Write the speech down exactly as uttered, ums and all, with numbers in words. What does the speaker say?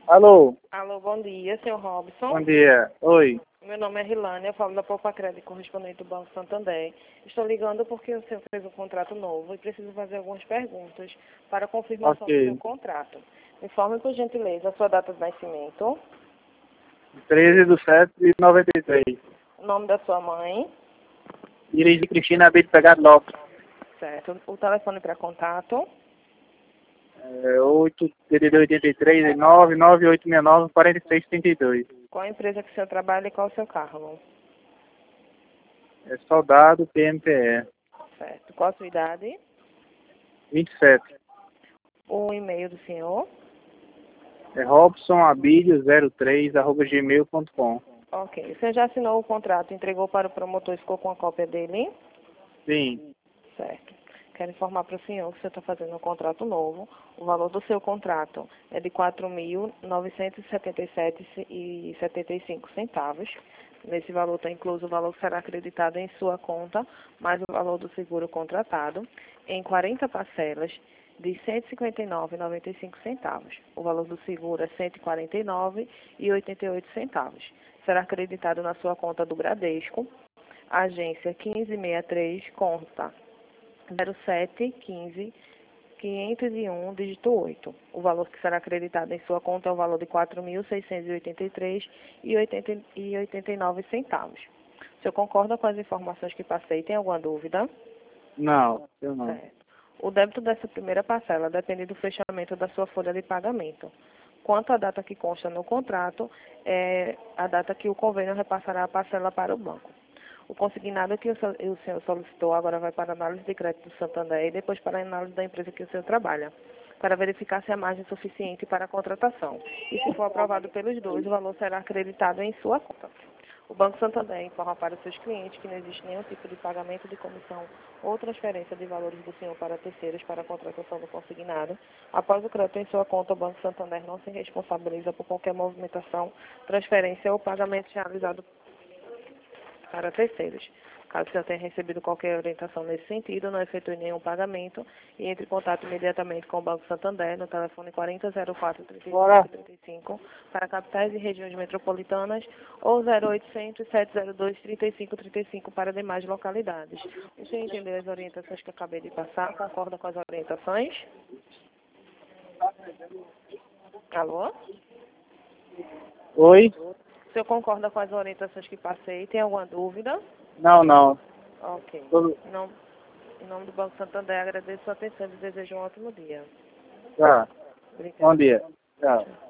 Alô? Alô, bom dia, senhor Robson. Bom dia. Oi. Meu nome é Rilane, eu falo da Poupa Crédito, correspondente do Banco Santander. Estou ligando porque o senhor fez um contrato novo e preciso fazer algumas perguntas para a confirmação do seu Ok. contrato. Informe, por gentileza, a sua data de nascimento, treze de sete de noventa e três. o nome da sua mãe, Dirigi Cristina Abílio Pegado Lopes. certo? O telefone para contato, É, oito, oitenta e três, nove, nove oito seis nove, quatro seis trinta e dois. qual a empresa que o senhor trabalha e qual o seu cargo, É soldado P M P E. certo? Qual a sua idade, vinte e sete. o e-mail do senhor, É robson abílio zero três arroba gmail ponto com. ok. O senhor já assinou o contrato, entregou para o promotor e ficou com a cópia dele? Sim. Certo. Quero informar para o senhor que você está fazendo um contrato novo. O valor do seu contrato é de quatro mil novecentos e setenta e sete reais e setenta e cinco centavos. Nesse valor está incluso o valor que será acreditado em sua conta, mais o valor do seguro contratado, em quarenta parcelas de cento e cinquenta e nove reais e noventa e cinco centavos. O valor do seguro é cento e quarenta e nove reais e oitenta e oito centavos. Será acreditado na sua conta do Bradesco, agência quinze sessenta e três, conta zero sete quinze quinhentos e um, dígito oito. O valor que será acreditado em sua conta é o valor de quatro mil seiscentos e oitenta e três reais e oitenta e nove centavos. O senhor concorda com as informações que passei? Tem alguma dúvida? Não, eu não. Certo. O débito dessa primeira parcela depende do fechamento da sua folha de pagamento. Quanto à data que consta no contrato, é a data que o convênio repassará a parcela para o banco. O consignado que o so- o senhor solicitou agora vai para a análise de crédito do Santander e depois para a análise da empresa que o senhor trabalha, para verificar se há margem suficiente para a contratação. E se for aprovado pelos dois, o valor será acreditado em sua conta. O Banco Santander informa para os seus clientes que não existe nenhum tipo de pagamento de comissão ou transferência de valores do senhor para terceiros para a contratação do consignado. Após o crédito em sua conta, o Banco Santander não se responsabiliza por qualquer movimentação, transferência ou pagamento realizado para terceiros. Caso o senhor tenha recebido qualquer orientação nesse sentido, não efetue nenhum pagamento e entre em contato imediatamente com o Banco Santander no telefone quarenta zero quatro, trinta e cinco, trinta e cinco para capitais e regiões metropolitanas ou zero oitocentos, sete zero dois, trinta e cinco, trinta e cinco para demais localidades. O senhor entendeu as orientações que eu acabei de passar? Concorda com as orientações? Alô? Oi? O senhor concorda com as orientações que passei? Tem alguma dúvida? Não, não. Ok. Tô- Em nome, em nome do Banco Santander, agradeço a atenção e desejo um ótimo dia. Tá. Bom Obrigada. dia. Tchau.